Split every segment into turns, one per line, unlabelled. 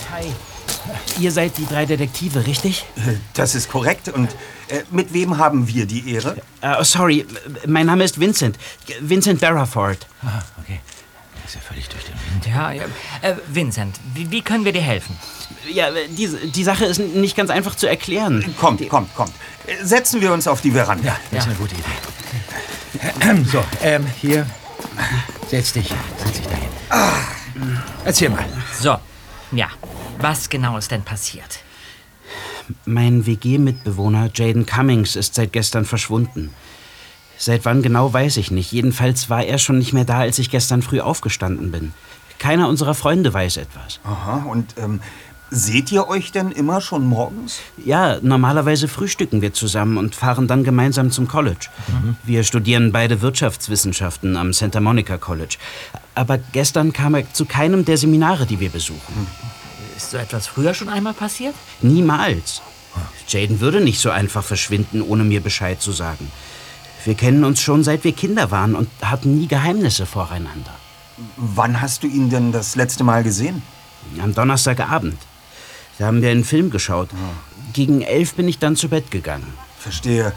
Hi. Ihr seid die 3 Detektive, richtig?
Das ist korrekt. Und mit wem haben wir die Ehre?
Sorry, mein Name ist Vincent. Vincent Barraford.
Ah, okay. Das ist ja völlig durch den Wind.
Ja, Vincent, wie können wir dir helfen?
Ja, die Sache ist nicht ganz einfach zu erklären.
Kommt. Setzen wir uns auf die Veranda.
Ja, das ist eine gute Idee. So, hier. Setz dich dahin. Erzähl mal.
So, ja. Was genau ist denn passiert?
Mein WG-Mitbewohner Jaden Cummings ist seit gestern verschwunden. Seit wann genau, weiß ich nicht. Jedenfalls war er schon nicht mehr da, als ich gestern früh aufgestanden bin. Keiner unserer Freunde weiß etwas.
Aha, und seht ihr euch denn immer schon morgens?
Ja, normalerweise frühstücken wir zusammen und fahren dann gemeinsam zum College. Wir studieren beide Wirtschaftswissenschaften am Santa Monica College. Aber gestern kam er zu keinem der Seminare, die wir besuchen.
Ist so etwas früher schon einmal passiert?
Niemals. Jaden würde nicht so einfach verschwinden, ohne mir Bescheid zu sagen. Wir kennen uns schon, seit wir Kinder waren und hatten nie Geheimnisse voreinander.
Wann hast du ihn denn das letzte Mal gesehen?
Am Donnerstagabend. Da haben wir einen Film geschaut. Gegen 11 bin ich dann zu Bett gegangen.
Verstehe.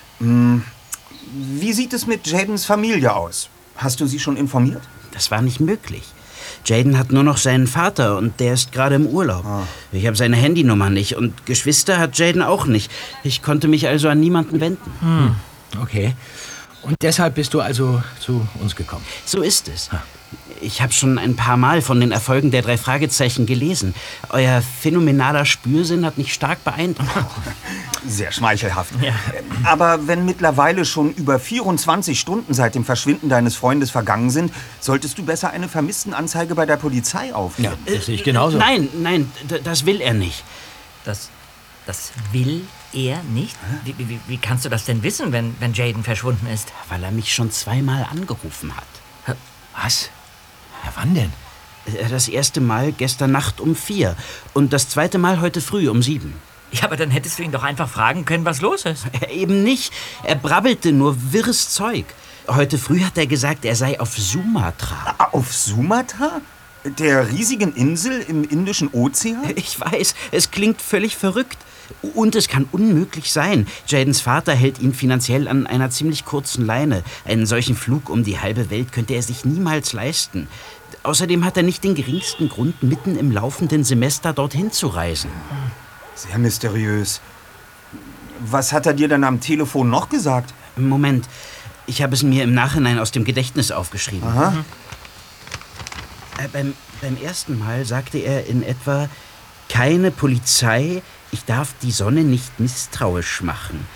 Wie sieht es mit Jadens Familie aus? Hast du sie schon informiert?
Das war nicht möglich. Jaden hat nur noch seinen Vater und der ist gerade im Urlaub. Ich habe seine Handynummer nicht und Geschwister hat Jaden auch nicht. Ich konnte mich also an niemanden wenden.
Okay. Und deshalb bist du also zu uns gekommen?
So ist es. Ich habe schon ein paar Mal von den Erfolgen der 3 Fragezeichen gelesen. Euer phänomenaler Spürsinn hat mich stark beeindruckt.
Sehr schmeichelhaft. Ja. Aber wenn mittlerweile schon über 24 Stunden seit dem Verschwinden deines Freundes vergangen sind, solltest du besser eine Vermisstenanzeige bei der Polizei aufnehmen.
Ja, das sehe ich genauso.
Nein, das will er nicht.
Das will er nicht? Wie kannst du das denn wissen, wenn Jaden verschwunden ist?
Weil er mich schon 2-mal angerufen hat.
Was? Ja, wann denn?
Das erste Mal gestern Nacht um 4 und das zweite Mal heute früh um 7.
Ja, aber dann hättest du ihn doch einfach fragen können, was los ist.
Eben nicht. Er brabbelte nur wirres Zeug. Heute früh hat er gesagt, er sei auf Sumatra.
Auf Sumatra? Der riesigen Insel im Indischen Ozean?
Ich weiß, es klingt völlig verrückt. Und es kann unmöglich sein. Jadens Vater hält ihn finanziell an einer ziemlich kurzen Leine. Einen solchen Flug um die halbe Welt könnte er sich niemals leisten. Außerdem hat er nicht den geringsten Grund, mitten im laufenden Semester dorthin zu reisen.
Sehr mysteriös. Was hat er dir dann am Telefon noch gesagt?
Moment, ich habe es mir im Nachhinein aus dem Gedächtnis aufgeschrieben.
Aha.
Beim ersten Mal sagte er in etwa: Keine Polizei, ich darf die Sonne nicht misstrauisch machen.